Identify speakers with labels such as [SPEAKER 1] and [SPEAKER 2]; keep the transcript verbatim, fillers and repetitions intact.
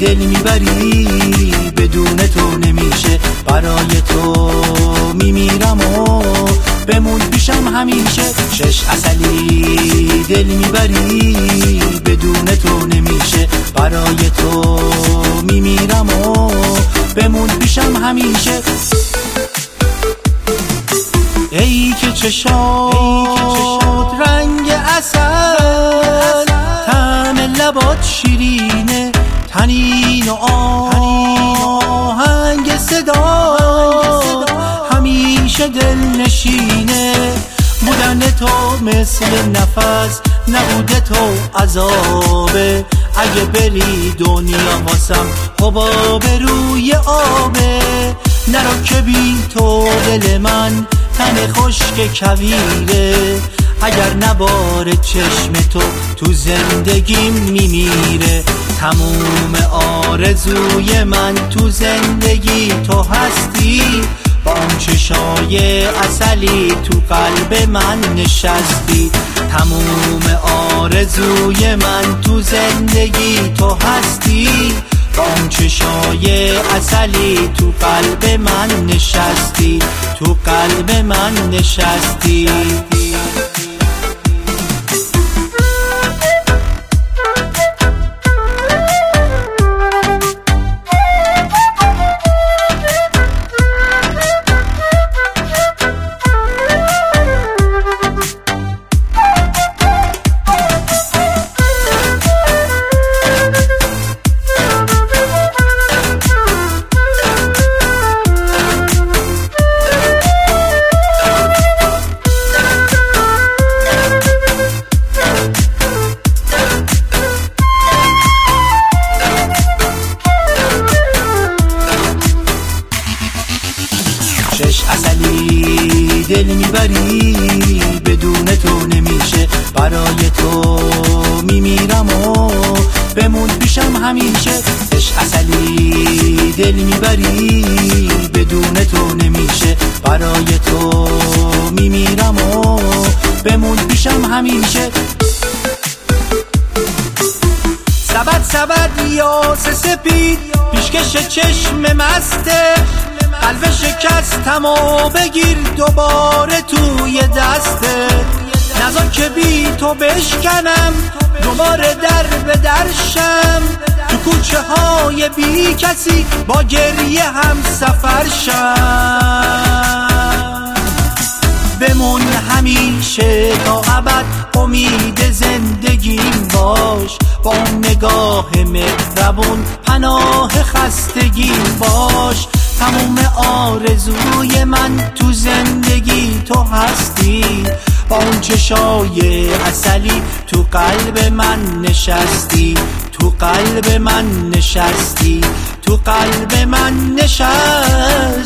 [SPEAKER 1] دل میبری بدون تو نمیشه، برای تو میمیرم و بمون پیشم همیشه. شش عسلی دل میبری بدون تو نمیشه، برای تو میمیرم و بمون پیشم همیشه. ای که چشات رنگ عسل، طعم لبات شیرینه، تنین و آهنگ صدا همیشه دل نشینه. بودن تو مثل نفس، نبوده تو عذابه. اگه بری دنیا واسم حباب روی آبه. نرو که بی تو دل من تن خشک کویره، اگر نباره چشم تو تو زندگیم میمیره. تموم آرزوی من تو زندگی تو هستی، با اون چشای عسلی تو قلب من نشستی. تموم آرزوی من تو زندگی تو هستی، با اون چشای عسلی تو قلب من نشستی، تو قلب من نشستی. شش عسلی دل میبری بدون تو نمیشه، برای تو میمیرم و بمون پیشم همیشه. شش عسلی دل میبری بدون تو نمیشه، برای تو میمیرم و بمون پیشم همیشه. سبد سبد یاس سپید پیشکش چشم مسته، قلب شکستم و بگیر دوباره توی دسته. نزار که بی تو بشکنم دوباره در به درشم، تو کوچه های بی کسی با گریه هم سفر شم. بمون همیشه تا ابد امید زندگیم باش، با اون نگاه مهربون پناه خستگیم باش. تموم آرزوی من تو زندگی تو هستی، با اون چشای عسلی تو قلب من نشستی، تو قلب من نشستی، تو قلب من نشستی.